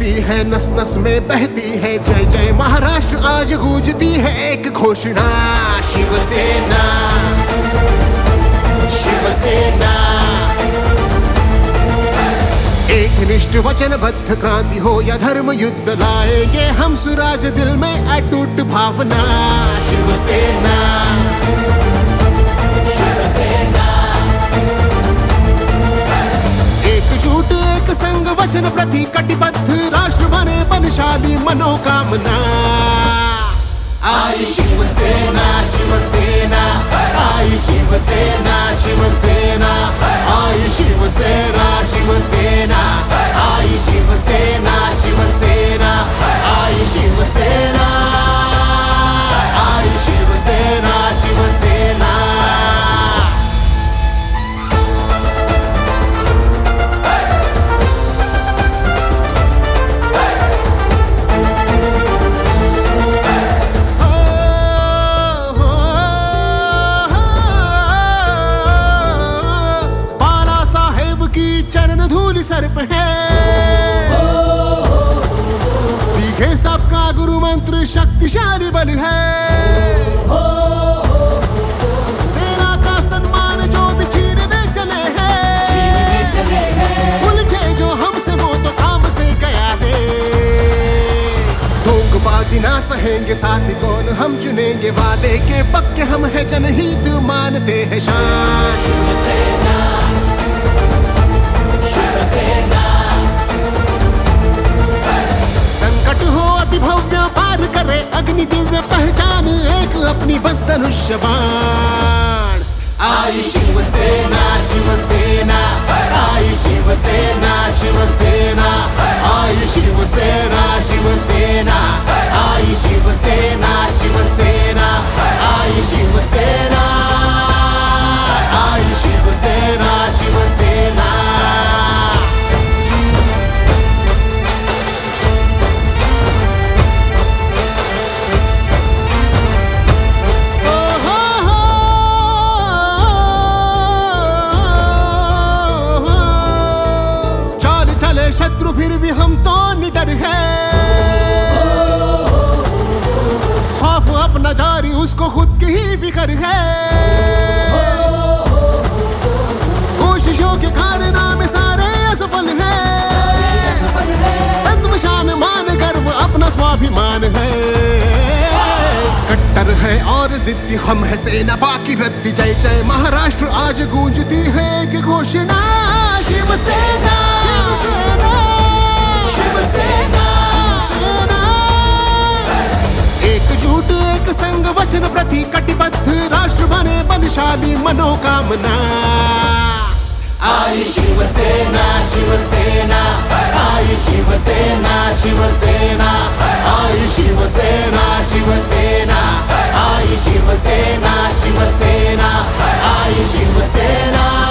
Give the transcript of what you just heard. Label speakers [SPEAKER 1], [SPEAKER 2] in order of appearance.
[SPEAKER 1] चलती है नस नस में बहती है जय जय महाराष्ट्र आज गूंजती है एक घोषणा शिवसेना शिवसेना एकनिष्ठ वचनबद्ध क्रांति हो या धर्म युद्ध लाएंगे हम सुराज दिल में अटूट भावना शिवसेना शिवसेना एकजुट एक संग वचन प्रति कटिबद्ध राष्ट्र बने बलशाली मनोकामना आई शिवसेना शिवसेना आई शिवसेना शिवसेना आई शिवसेना शिवसेना आई शिवसेना शिवसेना आई शिवसेना आई शिवसेना शिवसेना सर पे है दिखे सबका गुरु मंत्र शक्तिशाली बल है सेना का सम्मान जो भी छीनने चले हैं उलझे जो हमसे वो तो काम से गया है धोखेबाजी ना सहेंगे साथी कौन हम चुनेंगे वादे के पक्के हम है जनहित मानते हैं शान शिवसेना संकट हो अति भव्य पार करे अग्नि दिव्य पहचान एक अपनी बस धनुष्य बाण आई शिवसेना शिवसेना आई शिवसेना शिवसेना आई शिवसेना शिवसेना आई शिवसेना शिवसेना आई शिवसेना आई शिवसेना शिवसेना शत्रु फिर भी हम तो निडर है खौफ अपना जारी उसको खुद की ही फिक्र है कोशिशों के कारनामे सारे असफल है तत्व शान मान गर्व अपना स्वाभिमान है कट्टर है और जिद्दी हम है सेना बाकी रद्दी जय जय महाराष्ट्र आज गूंजती है कि घोषणा शिवसेना शिवसेना एकजुट एक संग वचन प्रति कटिबद्ध राष्ट्र बने बलशाली मनोकामना आई शिवसेना शिवसेना आई शिवसेना शिवसेना आई शिवसेना शिवसेना आई शिवसेना शिवसेना आई शिवसेना